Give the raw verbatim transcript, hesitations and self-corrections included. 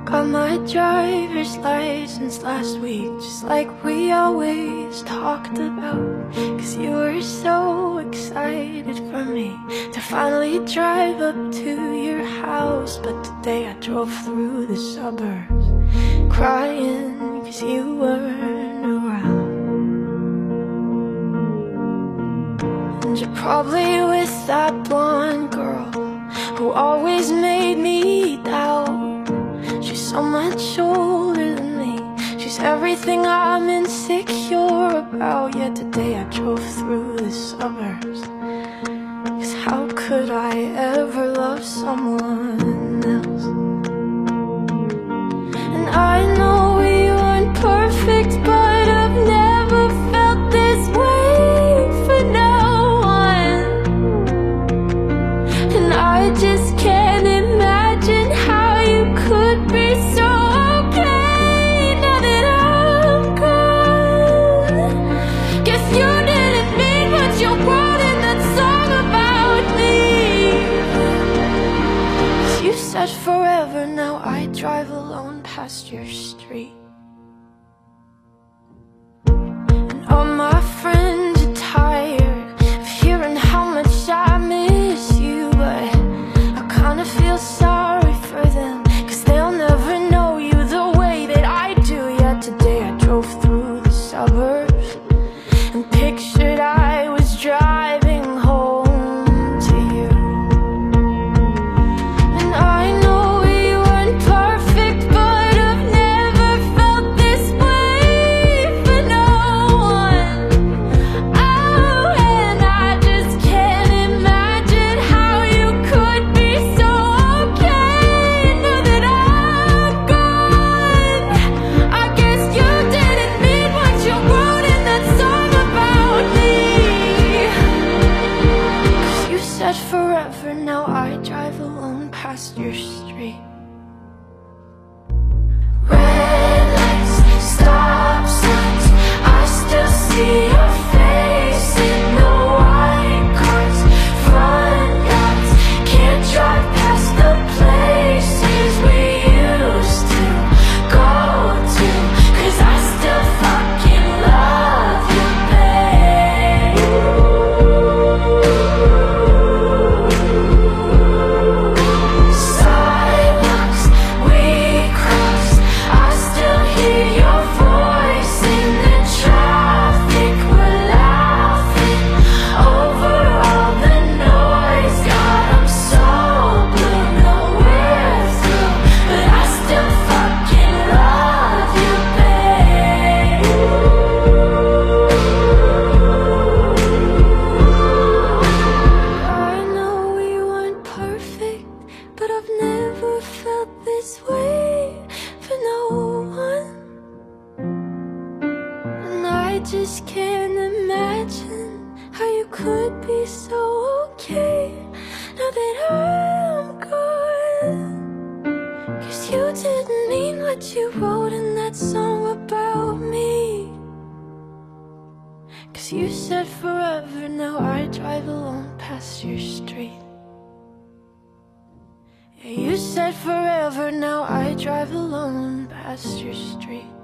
Got my driver's license last week, just like we always talked about. Cause you were so excited for me to finally drive up to your house. But today I drove through the suburbs crying cause you weren't around. And you're probably with that blonde girl who always made me doubt. She's so much older than me, she's everything I'm insecure about. Yet today I drove through the suburbs, cause how could I ever love someone else? And I know we weren't perfect, but I've never felt this way for no one. And I just can't imagine how you could be so okay now that I'm gone. Guess you didn't mean what you wrote in that song about me. 'Cause you said forever, now I drive alone past your street. And all my friends are tired of hearing how much I miss you, but I kinda feel sorry for them, cause they'll never know you the way that I do. Yet today I drove through the suburbs and pictured I was driving home to you. And I know we weren't perfect, but I've never felt this way for no one. Oh, and I just can't imagine how you could be so okay now that I'm gone. I guess you didn't mean what you wrote in that song about me. 'Cause you said forever, now I drive alone past your street. Red lights, stop signs, I still see your face in the white cars, front yards. Can't drive past the places we used to go to, cause I still fucking love you, babe. Sidewalks we crossed, I still hear your voice in the traffic. We're laughing over all the noise. God, I'm so blue, no we're through, but I still fucking love you, babe. I know we weren't perfect, but I've never felt this way for no one. And I just can't imagine how you could be so okay now that I'm gone. Cause you didn't mean what you wrote in that song about me. Cause you said forever, now I drive alone past your street. Yeah, you said forever, now I drive alone past your street.